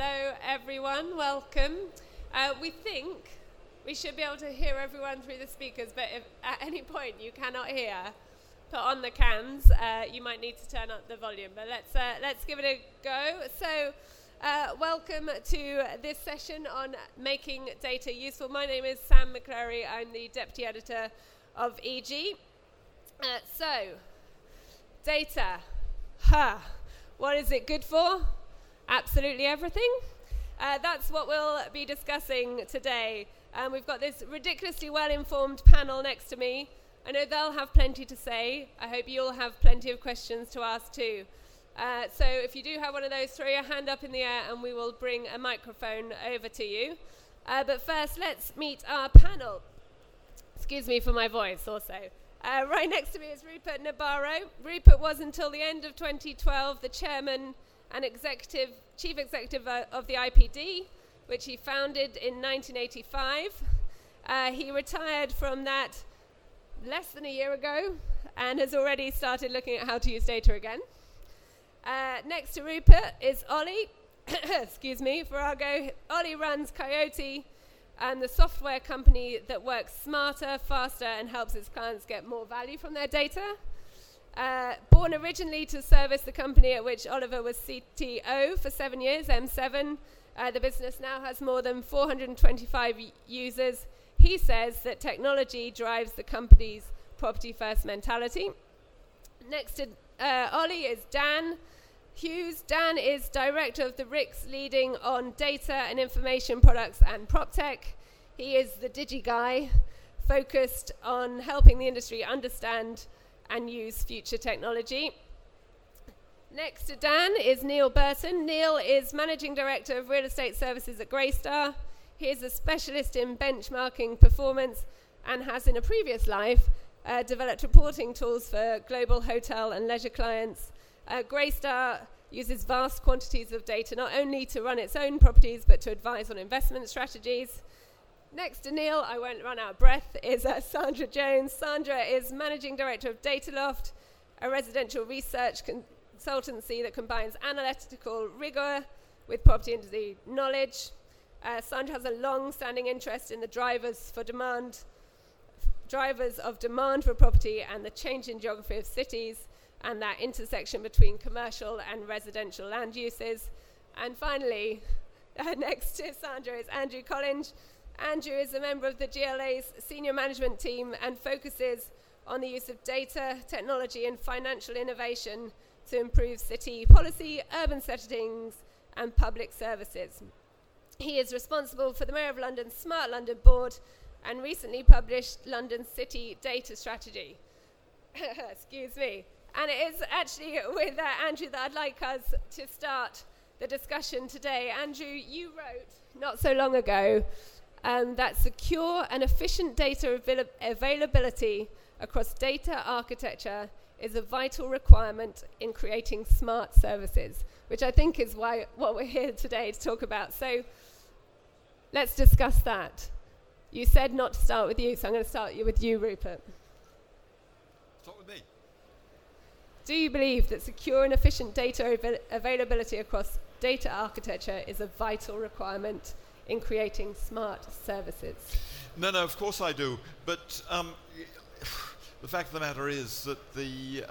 Hello everyone, welcome. We think we should be able to hear everyone through the speakers, but if at any point you cannot hear, put on the cans. You might need to turn up the volume, but let's give it a go. So welcome to this session on making data useful. My name is Sam McClary. I'm the Deputy Editor of EG. Data. What is it good for? Absolutely everything. That's what we'll be discussing today. We've got this ridiculously well-informed panel next to me. I know they'll have plenty to say. I hope you'll have plenty of questions to ask too. So if you do have one of those, throw your hand up in the air and we will bring a microphone over to you. But first, let's meet our panel. Excuse me for my voice also. Right next to me is Rupert Nabarro. Rupert was until the end of 2012 the chairman and chief executive of the IPD, which he founded in 1985. He retired from that less than a year ago and has already started looking at how to use data again. Next to Rupert is Ollie, excuse me, Virago. Ollie runs Coyote, and the software company that works smarter, faster, and helps its clients get more value from their data. Born originally to service the company at which Oliver was CTO for 7 years, M7, the business now has more than 425 users. He says that technology drives the company's property-first mentality. Next to Ollie is Dan Hughes. Dan is director of the RICS, leading on data and information products and PropTech. He is the digi guy, focused on helping the industry understand and use future technology. Next to Dan is Neil Burton. Neil is managing director of real estate services at Greystar. He is a specialist in benchmarking performance and has in a previous life developed reporting tools for global hotel and leisure clients. Greystar uses vast quantities of data not only to run its own properties but to advise on investment strategies. Next to Neil, I won't run out of breath, is Sandra Jones. Sandra is managing director of Dataloft, a residential research consultancy that combines analytical rigor with property industry knowledge. Sandra has a long-standing interest in the drivers of demand for property and the changing geography of cities and that intersection between commercial and residential land uses. And finally, next to Sandra is Andrew Collinge. Andrew is a member of the GLA's senior management team and focuses on the use of data, technology and financial innovation to improve city policy, urban settings and public services. He is responsible for the Mayor of London's Smart London Board and recently published London City Data Strategy. Excuse me. And it is actually with Andrew that I'd like us to start the discussion today. Andrew, you wrote not so long ago that secure and efficient data availability across data architecture is a vital requirement in creating smart services, which I think is what we're here today to talk about. So let's discuss that. You said not to start with you, so I'm going to start with you, Rupert. Start with me. Do you believe that secure and efficient data availability across data architecture is a vital requirement in creating smart services? No, of course I do. But the fact of the matter is that the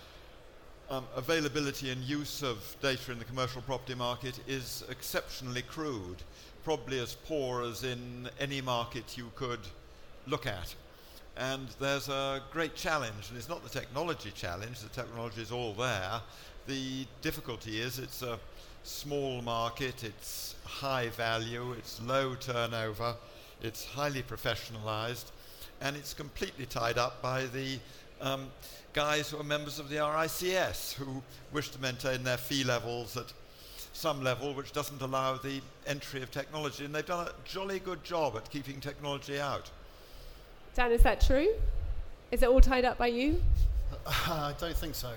availability and use of data in the commercial property market is exceptionally crude, probably as poor as in any market you could look at. And there's a great challenge, and it's not the technology challenge. The technology is all there. The difficulty is it's a small market, it's high value, it's low turnover, it's highly professionalized, and it's completely tied up by the guys who are members of the RICS who wish to maintain their fee levels at some level which doesn't allow the entry of technology, and they've done a jolly good job at keeping technology out. Dan, is that true? Is it all tied up by you? I don't think so.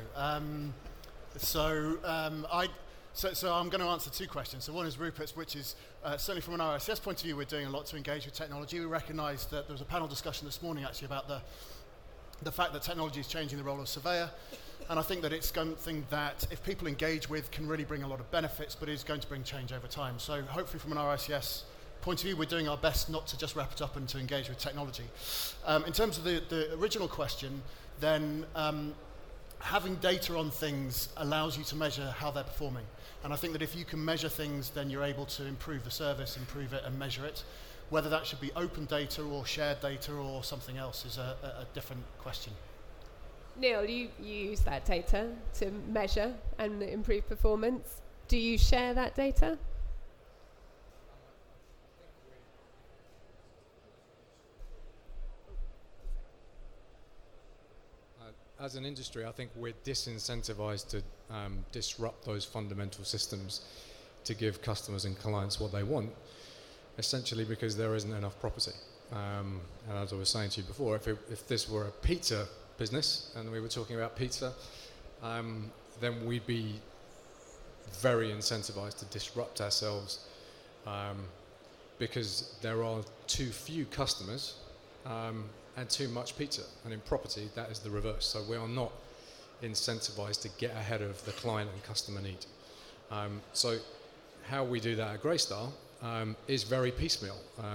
So I'm going to answer two questions. So one is Rupert's, which is certainly from an RICS point of view, we're doing a lot to engage with technology. We recognise that there was a panel discussion this morning actually about the fact that technology is changing the role of surveyor. And I think that it's something that, if people engage with, can really bring a lot of benefits, but is going to bring change over time. So hopefully from an RICS point of view, we're doing our best not to just wrap it up and to engage with technology. In terms of the original question, then having data on things allows you to measure how they're performing. And I think that if you can measure things, then you're able to improve the service, improve it and measure it. Whether that should be open data or shared data or something else is a different question. Neil, you use that data to measure and improve performance. Do you share that data? As an industry, I think we're disincentivized to disrupt those fundamental systems to give customers and clients what they want, essentially because there isn't enough property. And as I was saying to you before, if this were a pizza business and we were talking about pizza, then we'd be very incentivized to disrupt ourselves because there are too few customers and too much pizza. And in property, that is the reverse. So we are not incentivized to get ahead of the client and customer need. So how we do that at Greystar is very piecemeal.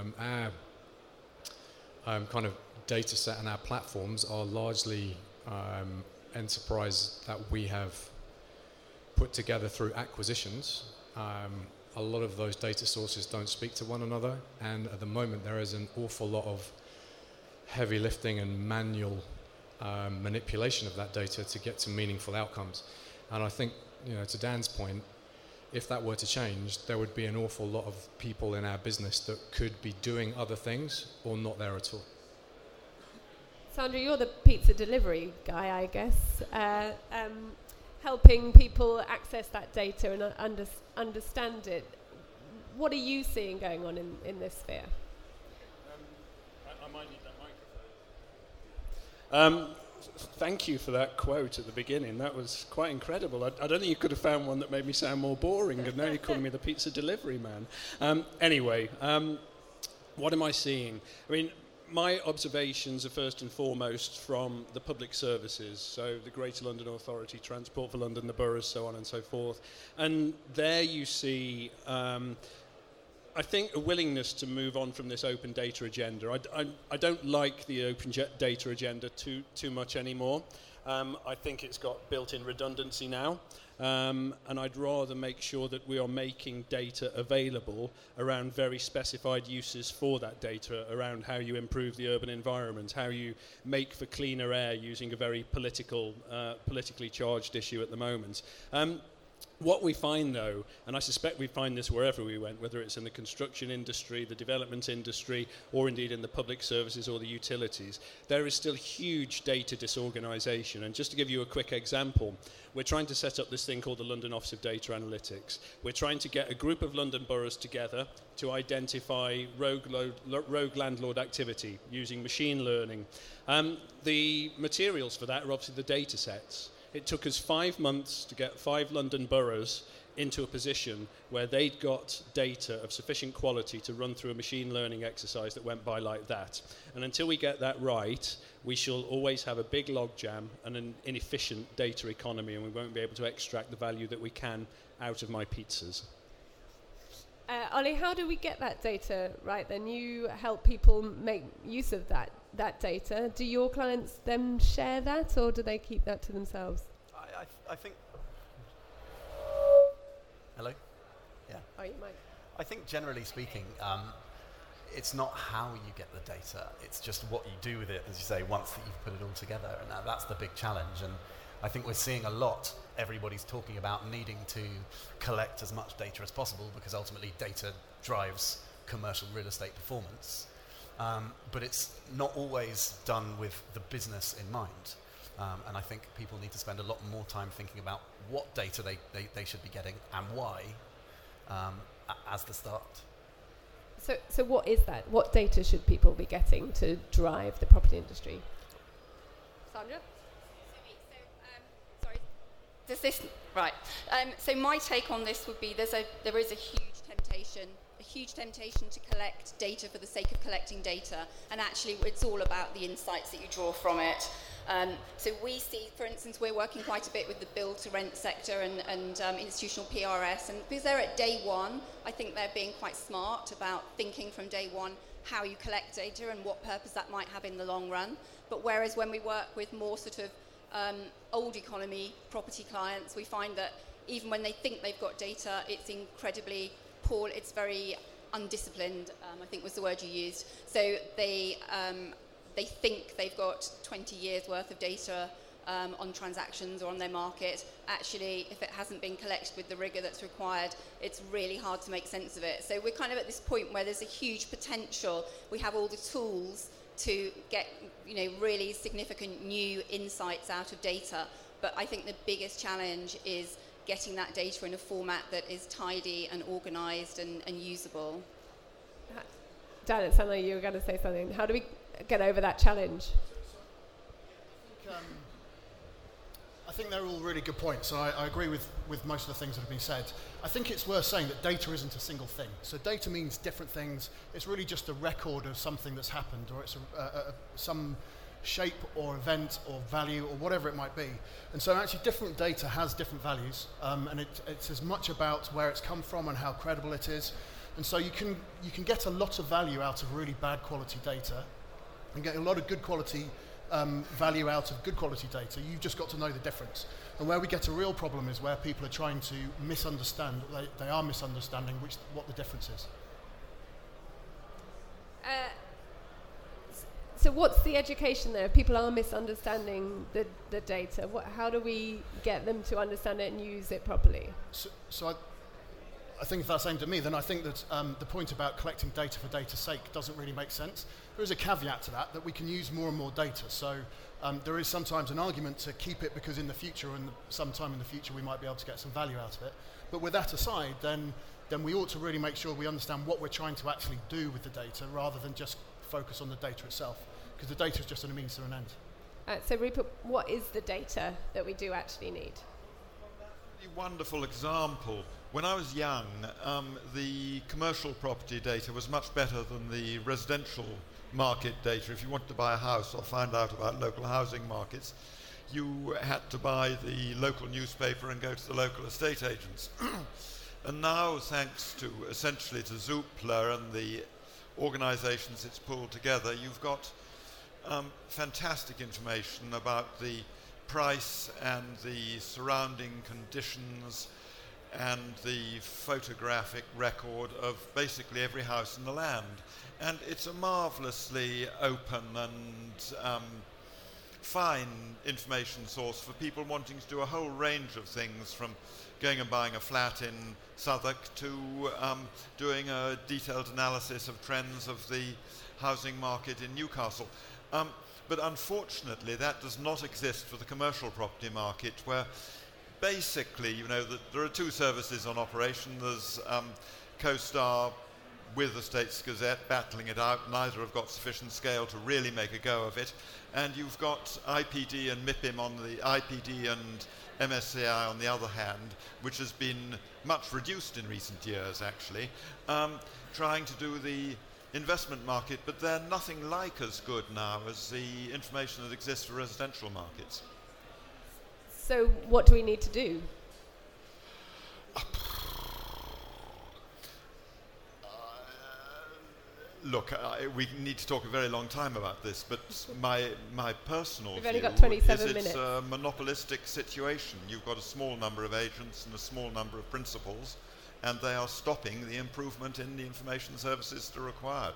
Our kind of data set and our platforms are largely enterprise that we have put together through acquisitions. A lot of those data sources don't speak to one another, and at the moment there is an awful lot of heavy lifting and manual manipulation of that data to get to meaningful outcomes. And I think, to Dan's point, if that were to change, there would be an awful lot of people in our business that could be doing other things or not there at all. Sandra, you're the pizza delivery guy, I guess, helping people access that data and understand it. What are you seeing going on in this sphere? I might need that microphone. Thank you for that quote at the beginning. That was quite incredible. I don't think you could have found one that made me sound more boring, and now you're calling me the pizza delivery man. Anyway, what am I seeing? I mean, my observations are first and foremost from the public services, so the Greater London Authority, Transport for London, the boroughs, so on and so forth. And there you see, I think, a willingness to move on from this open data agenda. I don't like the open data agenda too much anymore. I think it's got built-in redundancy now. And I'd rather make sure that we are making data available around very specified uses for that data, around how you improve the urban environment, how you make for cleaner air using a very politically charged issue at the moment. What we find, though, and I suspect we find this wherever we went, whether it's in the construction industry, the development industry, or indeed in the public services or the utilities, there is still huge data disorganisation. And just to give you a quick example, we're trying to set up this thing called the London Office of Data Analytics. We're trying to get a group of London boroughs together to identify rogue landlord activity using machine learning. The materials for that are obviously the data sets. It took us 5 months to get 5 London boroughs into a position where they'd got data of sufficient quality to run through a machine learning exercise that went by like that. And until we get that right, we shall always have a big logjam and an inefficient data economy, and we won't be able to extract the value that we can out of my pizzas. Ollie, how do we get that data right then? You help people make use of that data. Do your clients then share that, or do they keep that to themselves? I think... Hello? Yeah. Oh, you might. I think generally speaking, it's not how you get the data, it's just what you do with it, as you say, once that you've put it all together. And that's the big challenge. And I think we're seeing a lot. Everybody's talking about needing to collect as much data as possible because ultimately data drives commercial real estate performance. But it's not always done with the business in mind. And I think people need to spend a lot more time thinking about what data they should be getting and why as the start. So what is that? What data should people be getting to drive the property industry? Sandra? Does this right? So my take on this would be there is a huge temptation temptation, a huge temptation to collect data for the sake of collecting data, and actually it's all about the insights that you draw from it. So we see, for instance, we're working quite a bit with the build-to-rent sector and institutional PRS, and because they're at day one, I think they're being quite smart about thinking from day one how you collect data and what purpose that might have in the long run. But whereas when we work with more sort of old economy property clients, we find that even when they think they've got data, it's incredibly poor, it's very undisciplined, I think was the word you used. So they think they've got 20 years worth of data on transactions or on their market. Actually, if it hasn't been collected with the rigor that's required, it's really hard to make sense of it. So we're kind of at this point where there's a huge potential. We have all the tools to get, really significant new insights out of data. But I think the biggest challenge is getting that data in a format that is tidy and organised and usable. Dan, it sounded like you were going to say something. How do we get over that challenge? I think they're all really good points, and I agree with most of the things that have been said. I think it's worth saying that data isn't a single thing. So data means different things. It's really just a record of something that's happened, or it's some shape or event or value or whatever it might be. And so actually different data has different values, and it's as much about where it's come from and how credible it is. And so you can get a lot of value out of really bad quality data and get a lot of good quality value out of good quality data. You've just got to know the difference. And where we get a real problem is where people are trying to misunderstand, they are misunderstanding what the difference is. So what's the education there? People are misunderstanding the data. How do we get them to understand it and use it properly? So I think if that's aimed at me, then I think that the point about collecting data for data's sake doesn't really make sense. There is a caveat to that we can use more and more data. So there is sometimes an argument to keep it because in the future, and sometime in the future, we might be able to get some value out of it. But with that aside, then we ought to really make sure we understand what we're trying to actually do with the data rather than just focus on the data itself, because the data is just a means to an end. So Rupert, what is the data that we do actually need? A wonderful example. When I was young, the commercial property data was much better than the residential market data. If you wanted to buy a house or find out about local housing markets, you had to buy the local newspaper and go to the local estate agents. And now, thanks to essentially to Zoopla and the organizations it's pulled together, you've got fantastic information about the price and the surrounding conditions and the photographic record of basically every house in the land. And it's a marvelously open and fine information source for people wanting to do a whole range of things, from going and buying a flat in Southwark to doing a detailed analysis of trends of the housing market in Newcastle. But unfortunately, that does not exist for the commercial property market, where basically, there are two services on operation. There's CoStar with the States Gazette battling it out. Neither have got sufficient scale to really make a go of it. And you've got IPD and MIPIM on the IPD and MSCI on the other hand, which has been much reduced in recent years, actually, trying to do the investment market, but they're nothing like as good now as the information that exists for residential markets. So what do we need to do? Look, we need to talk a very long time about this, but my personal We've view only got 27 is minutes. It's a monopolistic situation. You've got a small number of agents and a small number of principals, and they are stopping the improvement in the information services that are required.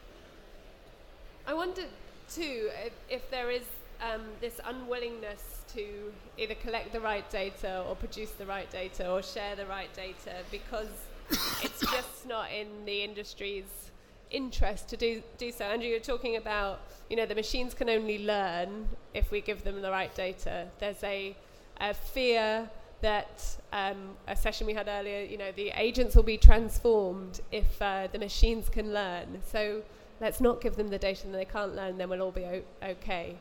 I wondered too if there is this unwillingness to either collect the right data or produce the right data or share the right data because it's just not in the industry's interest to do so. Andrew, you're talking about, the machines can only learn if we give them the right data. There's a fear that a session we had earlier, the agents will be transformed if the machines can learn. So let's not give them the data and they can't learn, then we'll all be okay.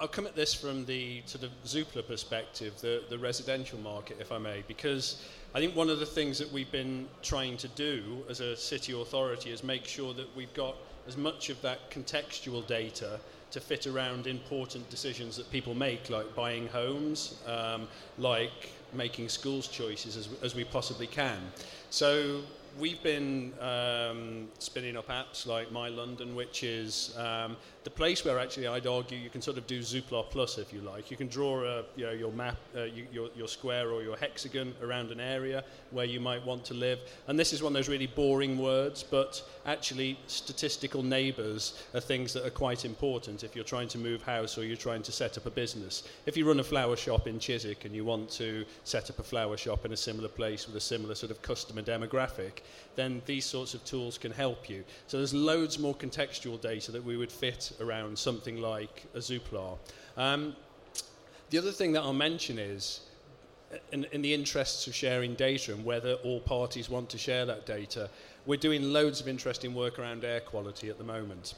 I'll come at this from the sort of Zoopla perspective, the residential market, if I may, because I think one of the things that we've been trying to do as a city authority is make sure that we've got as much of that contextual data to fit around important decisions that people make, like buying homes, like making schools choices as we possibly can. So we've been spinning up apps like My London, which is the place where actually I'd argue you can sort of do Zoopla Plus, if you like. You can draw your map, your square or your hexagon around an area where you might want to live. And this is one of those really boring words, but actually statistical neighbours are things that are quite important if you're trying to move house or you're trying to set up a business. If you run a flower shop in Chiswick and you want to set up a flower shop in a similar place with a similar sort of customer demographic, then these sorts of tools can help you. So there's loads more contextual data that we would fit around something like a Zoopla. The other thing that I'll mention is, in the interests of sharing data and whether all parties want to share that data, we're doing loads of interesting work around air quality at the moment.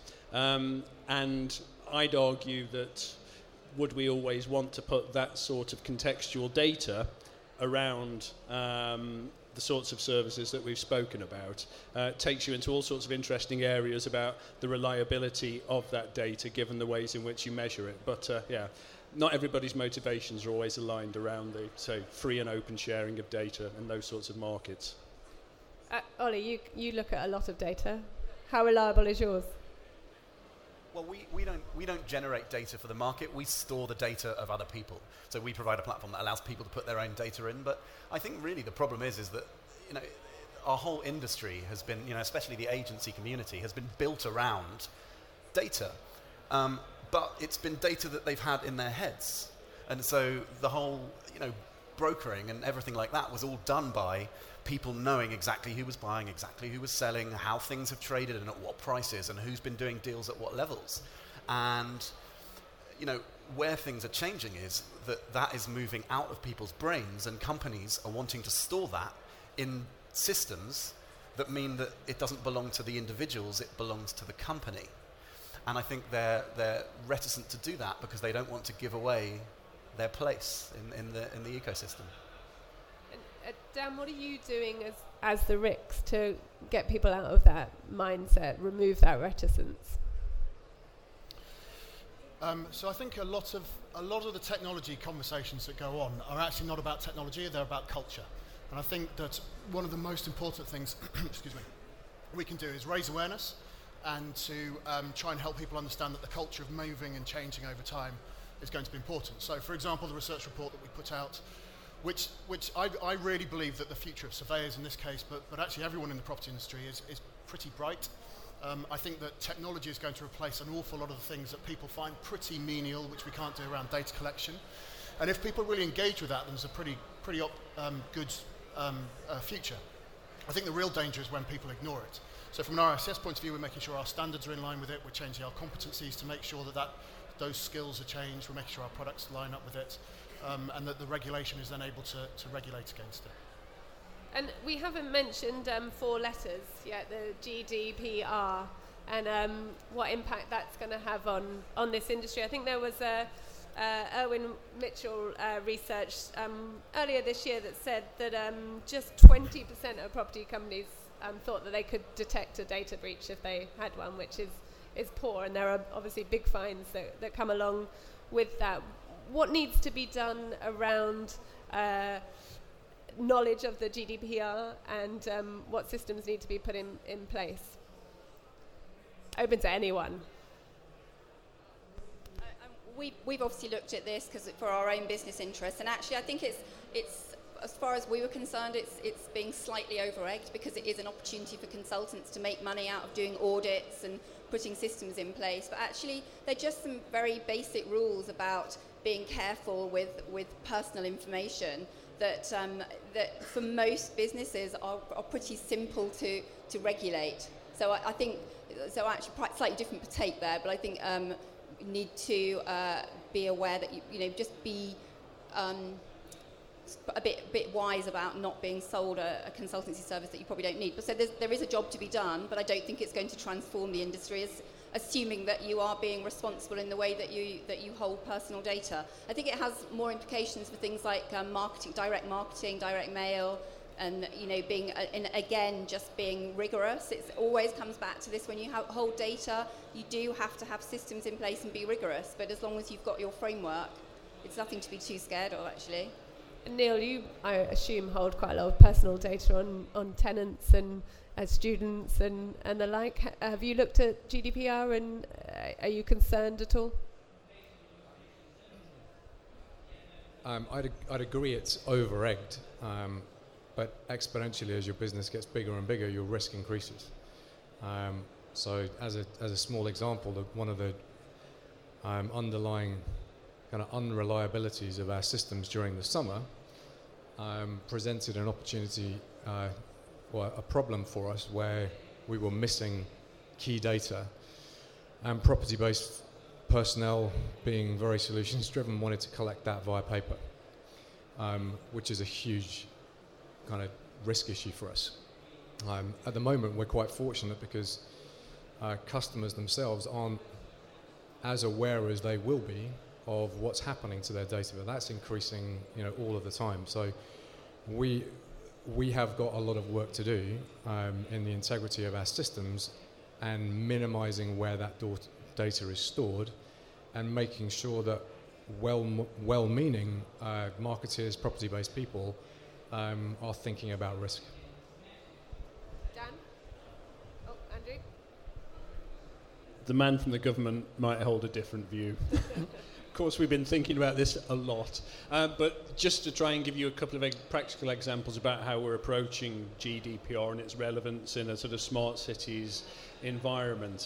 And I'd argue that would we always want to put that sort of contextual data around the sorts of services that we've spoken about? Takes you into all sorts of interesting areas about the reliability of that data given the ways in which you measure it. But not everybody's motivations are always aligned around the, say, free and open sharing of data and those sorts of markets. Ollie, you look at a lot of data. How reliable is yours? Well, we don't generate data for the market. We store the data of other people. So we provide a platform that allows people to put their own data in. But I think really the problem is that, you know, our whole industry has been, you know, especially the agency community, has been built around data. But it's been data that they've had in their heads. And so the whole, you know, brokering and everything like that was all done by people knowing exactly who was buying, exactly who was selling, how things have traded and at what prices, and who's been doing deals at what levels. And, you know, where things are changing is that is moving out of people's brains, and companies are wanting to store that in systems that mean that it doesn't belong to the individuals, it belongs to the company. And I think they're reticent to do that because they don't want to give away their place in the ecosystem. Dan, what are you doing as the RICS to get people out of that mindset, remove that reticence? So I think a lot of the technology conversations that go on are actually not about technology, they're about culture. And I think that one of the most important things excuse me, we can do is raise awareness and to try and help people understand that the culture of moving and changing over time is going to be important. So for example, the research report that we put out, which I really believe that the future of surveyors in this case, but actually everyone in the property industry is pretty bright. I think that technology is going to replace an awful lot of the things that people find pretty menial, which we can't do around data collection. And if people really engage with that, then there's a pretty good future. I think the real danger is when people ignore it. So from an RICS point of view, we're making sure our standards are in line with it, we're changing our competencies to make sure that those skills are changed, we're making sure our products line up with it. And that the regulation is then able to regulate against it. And we haven't mentioned 4 letters yet, the GDPR, and what impact that's going to have on this industry. I think there was Irwin Mitchell research earlier this year that said that just 20% of property companies thought that they could detect a data breach if they had one, which is poor, and there are obviously big fines that come along with that. What needs to be done around knowledge of the GDPR and what systems need to be put in place? Open to anyone. We've obviously looked at this because for our own business interests, and actually I think it's as far as we were concerned, it's being slightly over-egged because it is an opportunity for consultants to make money out of doing audits and putting systems in place. But actually, they're just some very basic rules about being careful with personal information that for most businesses are pretty simple to regulate. So I think, so actually slightly different take there, but I think you need to be aware that you know just be a bit wise about not being sold a consultancy service that you probably don't need. But so there is a job to be done, but I don't think it's going to transform the industry assuming that you are being responsible in the way that you hold personal data. I think it has more implications for things like marketing, direct mail, and being just being rigorous. It always comes back to this: when you hold data, you do have to have systems in place and be rigorous. But as long as you've got your framework, it's nothing to be too scared of, actually. Neil, you, I assume, hold quite a lot of personal data on tenants and students and the like. Have you looked at GDPR, and are you concerned at all? I'd agree it's over-egged, but exponentially as your business gets bigger and bigger, your risk increases. So as a small example, one of the underlying kind of unreliabilities of our systems during the summer presented an opportunity or a problem for us where we were missing key data, and property-based personnel, being very solutions-driven, wanted to collect that via paper, which is a huge kind of risk issue for us. At the moment, we're quite fortunate because customers themselves aren't as aware as they will be of what's happening to their data, but that's increasing, all of the time. So we have got a lot of work to do in the integrity of our systems and minimizing where that data is stored, and making sure that well-meaning marketeers, property-based people are thinking about risk. Dan? Oh, Andrew? The man from the government might hold a different view. Of course, we've been thinking about this a lot, but just to try and give you a couple of practical examples about how we're approaching GDPR and its relevance in a sort of smart cities environment.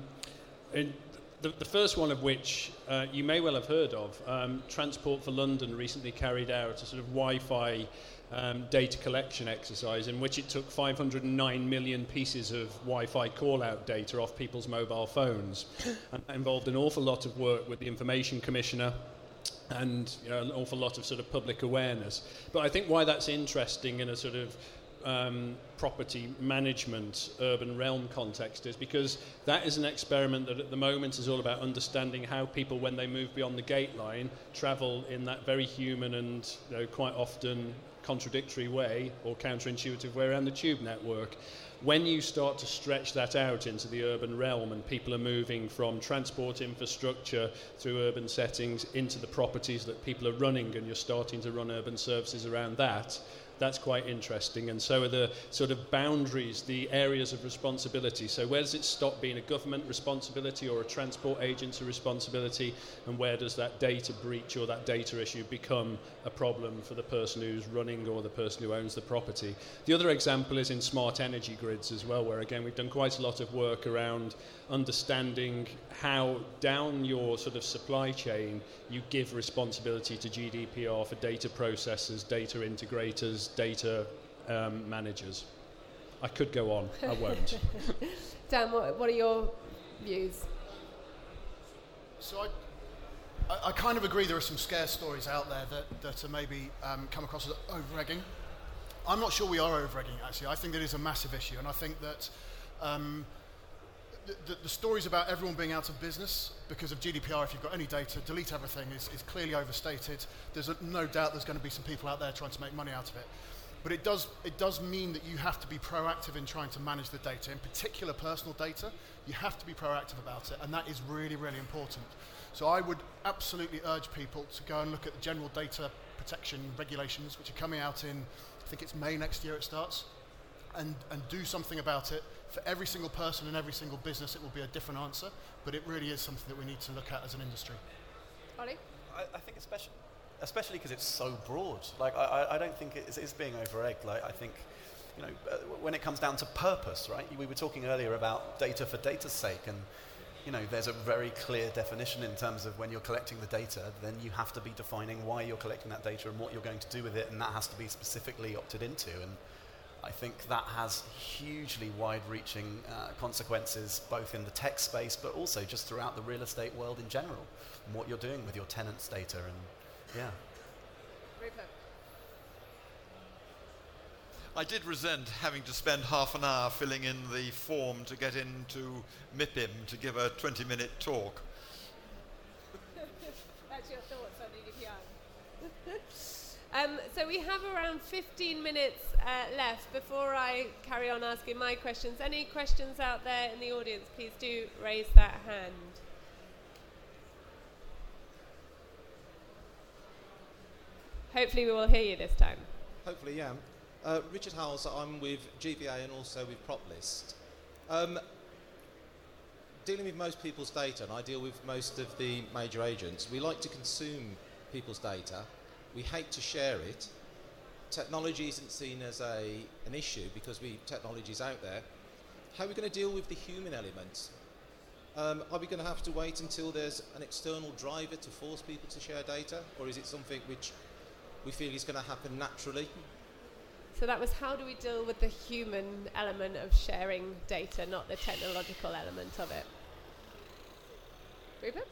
The first one of which you may well have heard of, Transport for London recently carried out a sort of Wi-Fi data collection exercise in which it took 509 million pieces of Wi-Fi call-out data off people's mobile phones. And that involved an awful lot of work with the Information Commissioner and an awful lot of sort of public awareness. But I think why that's interesting in a sort of property management urban realm context is because that is an experiment that at the moment is all about understanding how people, when they move beyond the gate line, travel in that very human and quite often contradictory way or counterintuitive way around the tube network. When you start to stretch that out into the urban realm and people are moving from transport infrastructure through urban settings into the properties that people are running, and you're starting to run urban services around that, that's quite interesting. And so are the sort of boundaries, the areas of responsibility. So where does it stop being a government responsibility or a transport agency responsibility, and where does that data breach or that data issue become a problem for the person who's running or the person who owns the property? The other example is in smart energy grids as well, where again we've done quite a lot of work around understanding how down your sort of supply chain you give responsibility to GDPR for data processors, data integrators, data managers. I could go on, I won't. Dan, what are your views? So I kind of agree there are some scare stories out there that are maybe come across as over-egging. I'm not sure we are over-egging, actually. I think it is a massive issue, and I think that the stories about everyone being out of business because of GDPR, if you've got any data, delete everything, is clearly overstated. There's no doubt there's going to be some people out there trying to make money out of it. But it does mean that you have to be proactive in trying to manage the data, in particular personal data. You have to be proactive about it, and that is really, really important. So I would absolutely urge people to go and look at the general data protection regulations, which are coming out in, I think it's May next year it starts, and do something about it. For every single person and every single business, it will be a different answer, but it really is something that we need to look at as an industry. Ollie? I think especially because it's so broad. Like, I don't think it's being over-egged. Like, I think, when it comes down to purpose, right? We were talking earlier about data for data's sake, and, there's a very clear definition in terms of when you're collecting the data, then you have to be defining why you're collecting that data and what you're going to do with it, and that has to be specifically opted into. And I think that has hugely wide-reaching consequences, both in the tech space, but also just throughout the real estate world in general, and what you're doing with your tenants' data. And yeah. I did resent having to spend half an hour filling in the form to get into MIPIM to give a 20-minute talk. That's your thoughts on EDPR. So we have around 15 minutes left before I carry on asking my questions. Any questions out there in the audience, please do raise that hand. Hopefully we will hear you this time. Hopefully, yeah. Richard Howells, I'm with GVA and also with PropList. Dealing with most people's data, and I deal with most of the major agents, we like to consume people's data. We hate to share it. Technology isn't seen as an issue because technology's out there. How are we going to deal with the human element? Are we going to have to wait until there's an external driver to force people to share data, or is it something which we feel is going to happen naturally? So that was how do we deal with the human element of sharing data, not the technological element of it. Rupert?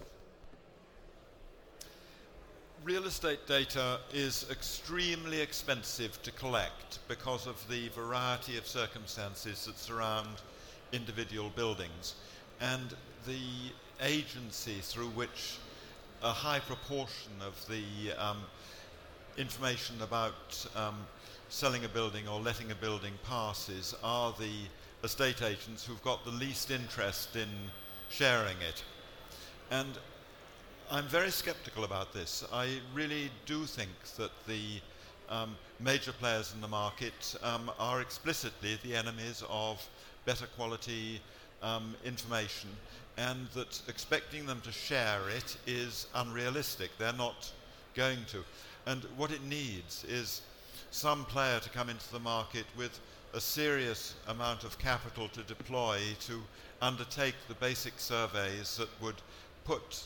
Real estate data is extremely expensive to collect because of the variety of circumstances that surround individual buildings, and the agency through which a high proportion of the information about selling a building or letting a building passes are the estate agents who've got the least interest in sharing it. And I'm very skeptical about this. I really do think that the major players in the market are explicitly the enemies of better quality information, and that expecting them to share it is unrealistic. They're not going to. And what it needs is some player to come into the market with a serious amount of capital to deploy to undertake the basic surveys that would put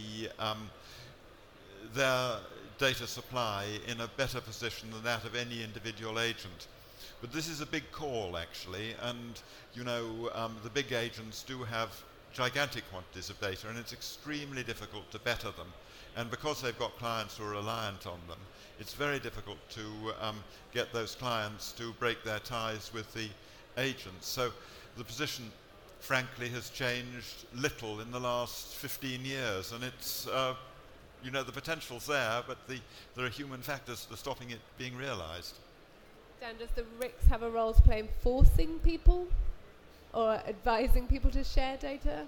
their data supply in a better position than that of any individual agent. But this is a big call, actually, and the big agents do have gigantic quantities of data, and it's extremely difficult to better them. And because they've got clients who are reliant on them, it's very difficult to get those clients to break their ties with the agents. So the position, frankly, has changed little in the last 15 years, and it's, the potential's there, but there are human factors that are stopping it being realised. Dan, does the RICS have a role to play in forcing people or advising people to share data?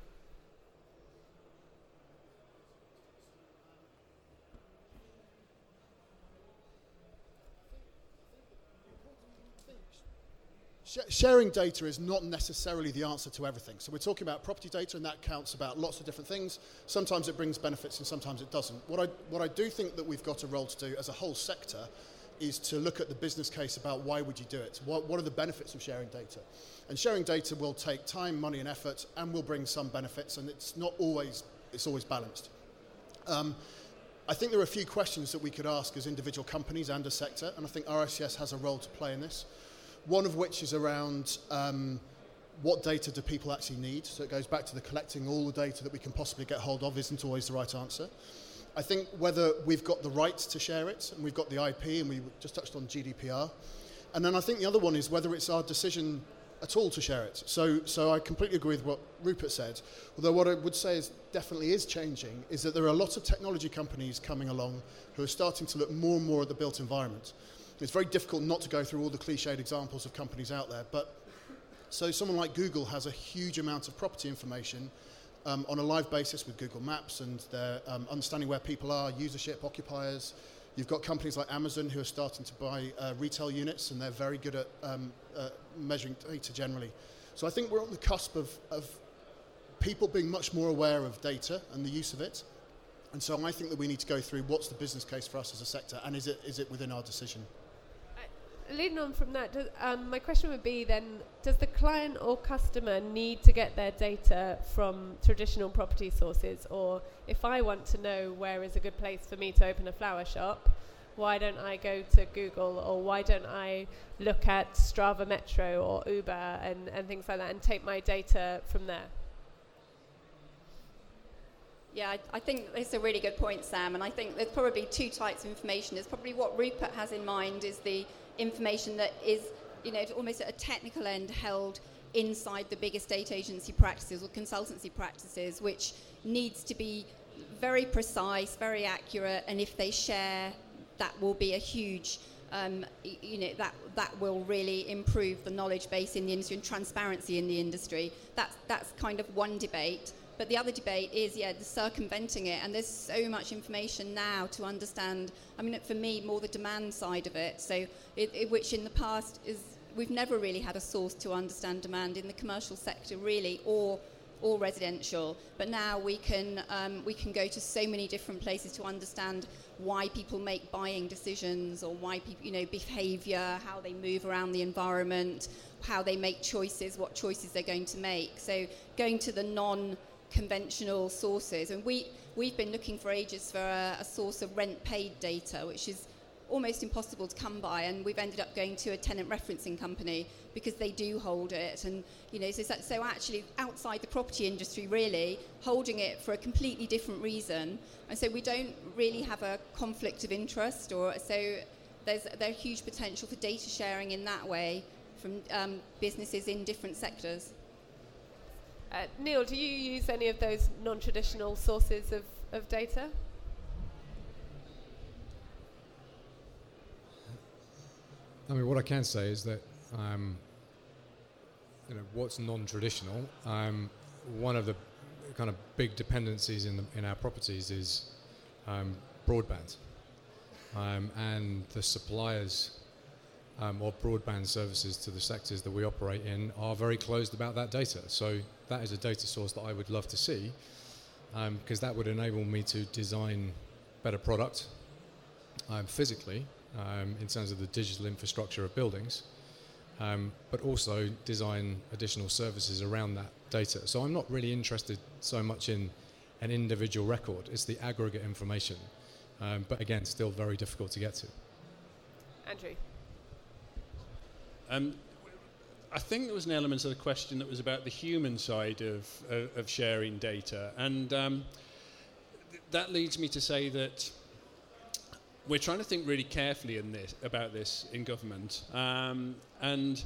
Sharing data is not necessarily the answer to everything. So we're talking about property data, and that counts about lots of different things. Sometimes it brings benefits and sometimes it doesn't. What I do think that we've got a role to do as a whole sector is to look at the business case about why would you do it? What are the benefits of sharing data? And sharing data will take time, money and effort, and will bring some benefits, and it's always balanced. I think there are a few questions that we could ask as individual companies and a sector, and I think RICS has a role to play in this. One of which is around what data do people actually need? So it goes back to the collecting all the data that we can possibly get hold of isn't always the right answer. I think whether we've got the right to share it, and we've got the IP, and we just touched on GDPR. And then I think the other one is whether it's our decision at all to share it. So I completely agree with what Rupert said, although what I would say is definitely is changing is that there are lots of technology companies coming along who are starting to look more and more at the built environment. It's very difficult not to go through all the cliched examples of companies out there, but so someone like Google has a huge amount of property information on a live basis with Google Maps, and they're understanding where people are, usership, occupiers. You've got companies like Amazon who are starting to buy retail units, and they're very good at measuring data generally. So I think we're on the cusp of people being much more aware of data and the use of it. And so I think that we need to go through what's the business case for us as a sector, and is it within our decision? Leading on from that, my question would be then, does the client or customer need to get their data from traditional property sources? Or if I want to know where is a good place for me to open a flower shop, why don't I go to Google, or why don't I look at Strava Metro or Uber and things like that and take my data from there? Yeah, I think it's a really good point, Sam, and I think there's probably two types of information. There's probably what Rupert has in mind is the information that is, almost at a technical end held inside the big estate agency practices or consultancy practices, which needs to be very precise, very accurate, and if they share, that will be a huge, that will really improve the knowledge base in the industry and transparency in the industry. That's kind of one debate. But the other debate is, the circumventing it, and there's so much information now to understand. I mean, for me, more the demand side of it. So, which in the past we've never really had a source to understand demand in the commercial sector, really, or residential. But now we can go to so many different places to understand why people make buying decisions, or why people, behaviour, how they move around the environment, how they make choices, what choices they're going to make. So, going to the non-conventional sources, and we've been looking for ages for a source of rent paid data, which is almost impossible to come by, and we've ended up going to a tenant referencing company because they do hold it, and so actually outside the property industry, really holding it for a completely different reason, and so we don't really have a conflict of interest, or so there's huge potential for data sharing in that way from businesses in different sectors. Neil, do you use any of those non-traditional sources of data? I mean, what I can say is that, what's non-traditional, one of the kind of big dependencies in our properties is broadband. And the suppliers of broadband services to the sectors that we operate in are very closed about that data. So that is a data source that I would love to see, because that would enable me to design better product physically, in terms of the digital infrastructure of buildings, but also design additional services around that data. So I'm not really interested so much in an individual record. It's the aggregate information, but again, still very difficult to get to. Andrew? I think there was an element of the question that was about the human side of sharing data, and that leads me to say that we're trying to think really carefully about this in government, and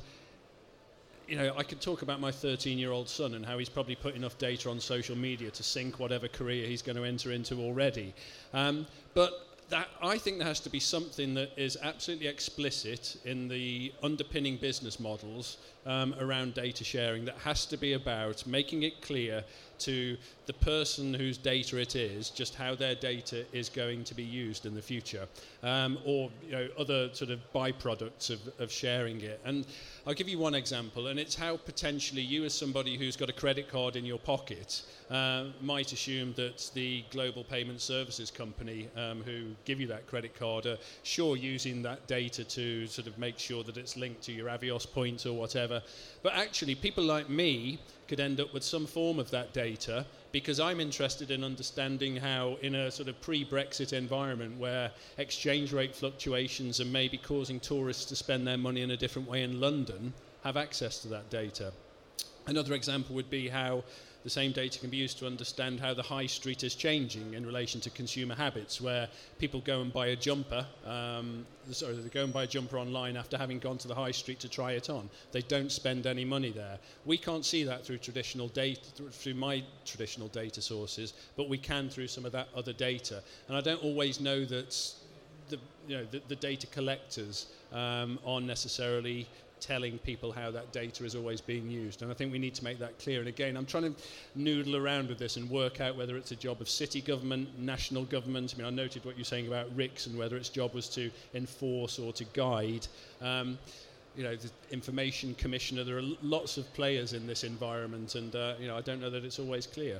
I could talk about my 13-year-old son and how he's probably put enough data on social media to sink whatever career he's going to enter into already, but I think there has to be something that is absolutely explicit in the underpinning business models around data sharing, that has to be about making it clear to the person whose data it is just how their data is going to be used in the future, or other sort of byproducts of sharing it. And I'll give you one example, and it's how potentially you, as somebody who's got a credit card in your pocket, might assume that the global payment services company who give you that credit card are sure using that data to sort of make sure that it's linked to your Avios points or whatever. But actually, people like me could end up with some form of that data, because I'm interested in understanding how, in a sort of pre-Brexit environment where exchange rate fluctuations are maybe causing tourists to spend their money in a different way in London, have access to that data. Another example would be how the same data can be used to understand how the high street is changing in relation to consumer habits, where people go and buy a jumper, they go and buy a jumper online after having gone to the high street to try it on. They don't spend any money there. We can't see that through traditional data, through my traditional data sources, but we can through some of that other data. And I don't always know that the data collectors are necessarily telling people how that data is always being used, and I think we need to make that clear. And again, I'm trying to noodle around with this and work out whether it's a job of city government, national government. I mean, I noted what you're saying about RICS and whether its job was to enforce or to guide. The Information Commissioner, there are lots of players in this environment, and I don't know that it's always clear.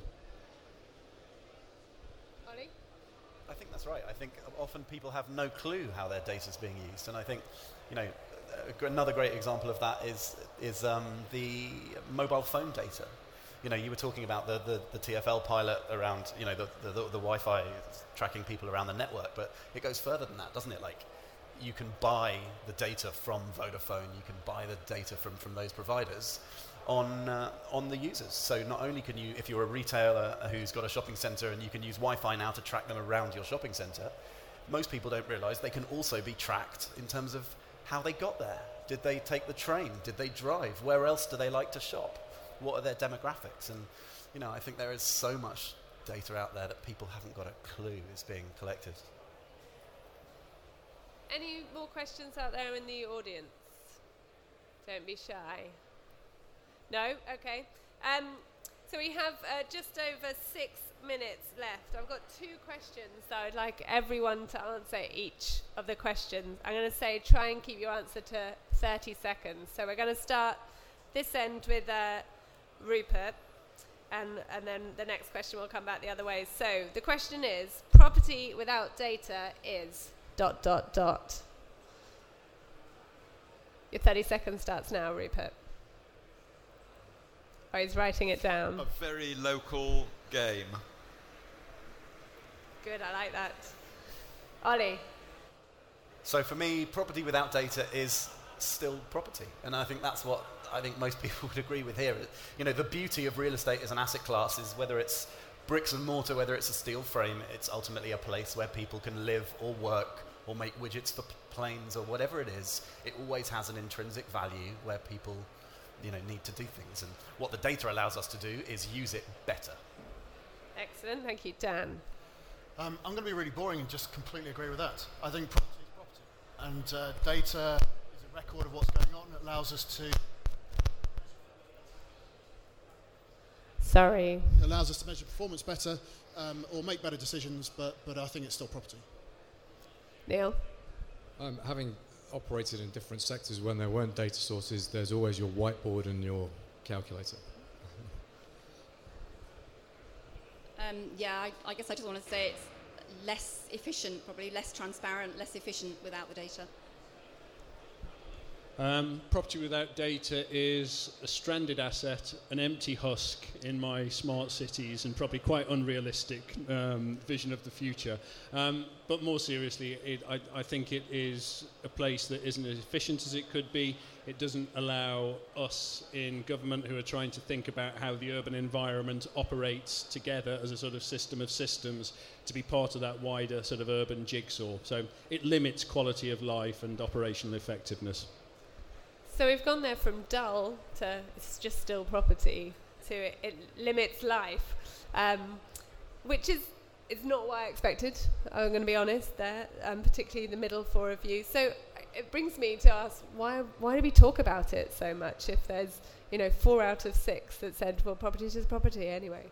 Ollie? I think that's right. I think often people have no clue how their data is being used, and I think, another great example of that is the mobile phone data. You were talking about the TfL pilot around, the Wi-Fi tracking people around the network, but it goes further than that, doesn't it? Like, you can buy the data from Vodafone, you can buy the data from those providers on the users. So not only can you, if you're a retailer who's got a shopping centre and you can use Wi-Fi now to track them around your shopping centre, most people don't realise they can also be tracked in terms of how they got there. Did they take the train? Did they drive? Where else do they like to shop? What are their demographics? And I think there is so much data out there that people haven't got a clue is being collected. Any more questions out there in the audience? Don't be shy. No? Okay. So we have just over 6 minutes left. I've got 2 questions, so I'd like everyone to answer each of the questions. I'm going to say try and keep your answer to 30 seconds. So we're going to start this end with Rupert, and then the next question will come back the other way. So the question is, property without data is ... Your 30 seconds starts now, Rupert. Oh, he's writing it down. A very local game. Good, I like that. Ollie. So for me, property without data is still property. And I think that's what I think most people would agree with here. The beauty of real estate as an asset class is whether it's bricks and mortar, whether it's a steel frame, it's ultimately a place where people can live or work or make widgets for planes or whatever it is. It always has an intrinsic value where people need to do things. And what the data allows us to do is use it better. Excellent, thank you. Dan. I'm going to be really boring and just completely agree with that. I think property is property. And data is a record of what's going on. It allows us to... Sorry. It allows us to measure performance better or make better decisions, but I think it's still property. Neil? Having operated in different sectors when there weren't data sources, there's always your whiteboard and your calculator. I guess I just want to say it's less efficient, probably less transparent, less efficient without the data. Property without data is a stranded asset, an empty husk in my smart cities, and probably quite unrealistic vision of the future. But more seriously, I think it is a place that isn't as efficient as it could be. It doesn't allow us in government who are trying to think about how the urban environment operates together as a sort of system of systems to be part of that wider sort of urban jigsaw. So it limits quality of life and operational effectiveness. So we've gone there from dull to it's just still property to it limits life, which is not what I expected. I'm going to be honest there, particularly the middle 4 of you. So it brings me to ask, why do we talk about it so much if there's 4 out of 6 that said, well, property is just property anyway?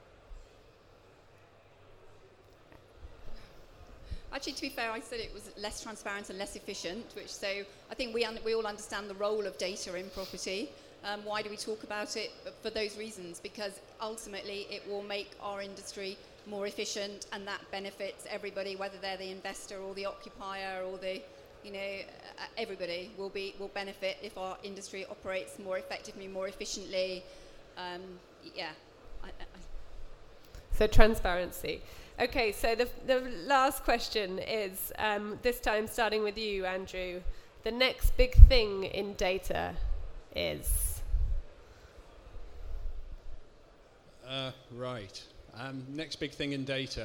Actually, to be fair, I said it was less transparent and less efficient, so I think we all understand the role of data in property. Why do we talk about it? For those reasons, because ultimately it will make our industry more efficient, and that benefits everybody, whether they're the investor or the occupier or the, everybody will benefit if our industry operates more effectively, more efficiently. So transparency. Okay, so the last question is, this time starting with you, Andrew. The next big thing in data is? Right. Next big thing in data.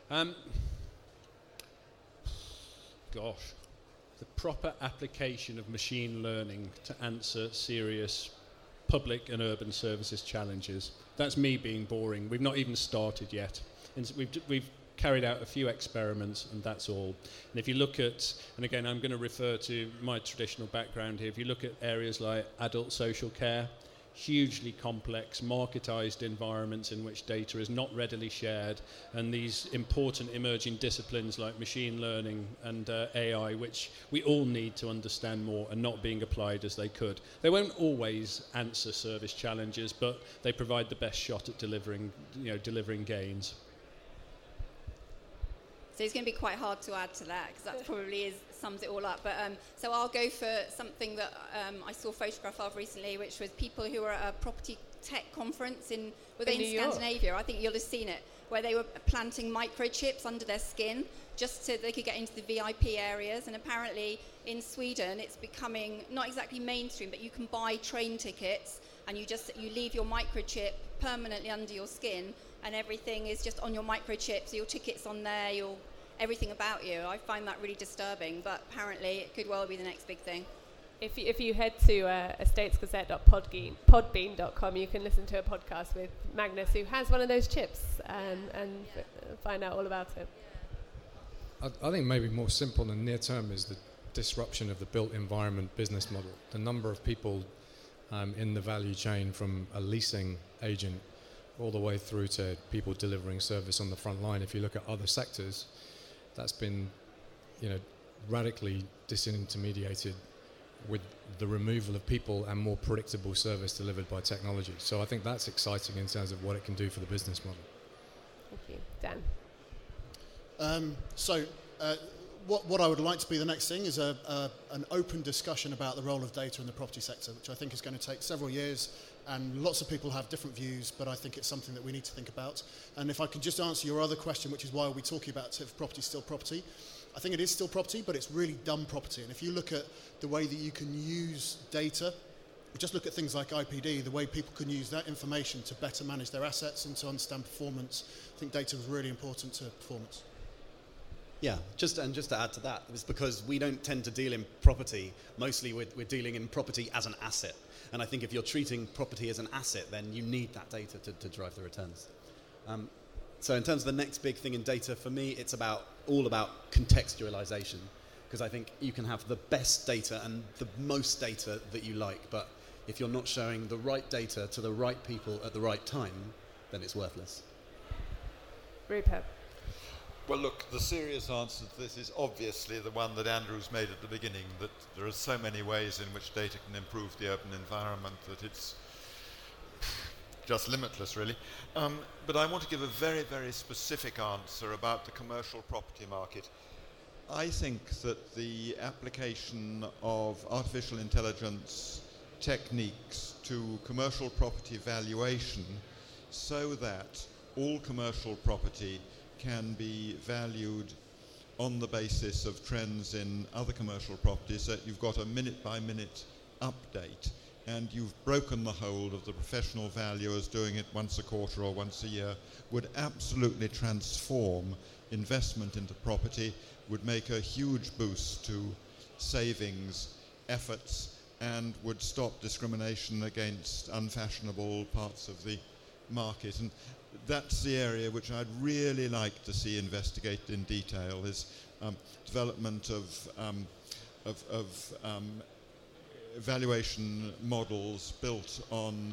The proper application of machine learning to answer serious public and urban services challenges. That's me being boring. We've not even started yet. And we've carried out a few experiments, and that's all. And if you look at, and again, I'm going to refer to my traditional background here, if you look at areas like adult social care, hugely complex, marketized environments in which data is not readily shared, and these important emerging disciplines like machine learning and AI, which we all need to understand more, and not being applied as they could. They won't always answer service challenges, but they provide the best shot at delivering gains. So it's going to be quite hard to add to that, because that probably sums it all up. But so I'll go for something that I saw a photograph of recently, which was people who were at a property tech conference within Scandinavia. I think you'll have seen it. where they were planting microchips under their skin just so they could get into the VIP areas. And apparently in Sweden, it's becoming not exactly mainstream, but you can buy train tickets and you leave your microchip permanently under your skin, and everything is just on your microchip. So your ticket's on there, everything about you. I find that really disturbing, but apparently it could well be the next big thing. If you head to estatesgazette.podbean.com, you can listen to a podcast with Magnus, who has one of those chips, and find out all about it. I think maybe more simple and near term is the disruption of the built environment business model. The number of people in the value chain, from a leasing agent all the way through to people delivering service on the front line. If you look at other sectors, that's been, radically disintermediated with the removal of people and more predictable service delivered by technology. So I think that's exciting in terms of what it can do for the business model. Thank you. Dan? What I would like to be the next thing is an open discussion about the role of data in the property sector, which I think is going to take several years, and lots of people have different views, but I think it's something that we need to think about. And if I can just answer your other question, which is why are we talking about if property is still property? I think it is still property, but it's really dumb property. And if you look at the way that you can use data, just look at things like IPD, the way people can use that information to better manage their assets and to understand performance. I think data is really important to performance. Yeah, just to add to that, it's because we don't tend to deal in property. Mostly we're dealing in property as an asset. And I think if you're treating property as an asset, then you need that data to drive the returns. So in terms of the next big thing in data, for me, it's all about contextualization. Because I think you can have the best data and the most data that you like, but if you're not showing the right data to the right people at the right time, then it's worthless. Rupert? Well, look, the serious answer to this is obviously the one that Andrew's made at the beginning, that there are so many ways in which data can improve the urban environment that it's just limitless, really. But I want to give a very, very specific answer about the commercial property market. I think that the application of artificial intelligence techniques to commercial property valuation, so that all commercial property can be valued on the basis of trends in other commercial properties, that you've got a minute-by-minute update, and you've broken the hold of the professional valuers doing it once a quarter or once a year, would absolutely transform investment into property, would make a huge boost to savings efforts, and would stop discrimination against unfashionable parts of the market. And that's the area which I'd really like to see investigated in detail, is development of valuation models built on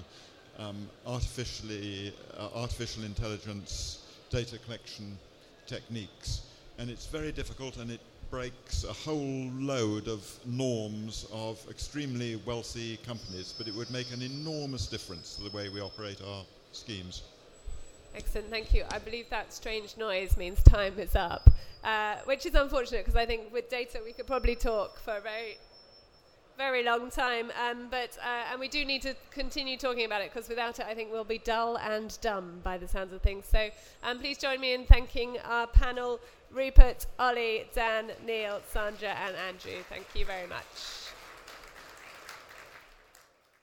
artificial intelligence data collection techniques. And it's very difficult, and it breaks a whole load of norms of extremely wealthy companies, but it would make an enormous difference to the way we operate our schemes. Excellent, thank you. I believe that strange noise means time is up, which is unfortunate, because I think with data we could probably talk for a very, very long time, and we do need to continue talking about it, because without it I think we'll be dull and dumb by the sounds of things. So please join me in thanking our panel, Rupert, Ollie, Dan, Neil, Sandra and Andrew. Thank you very much.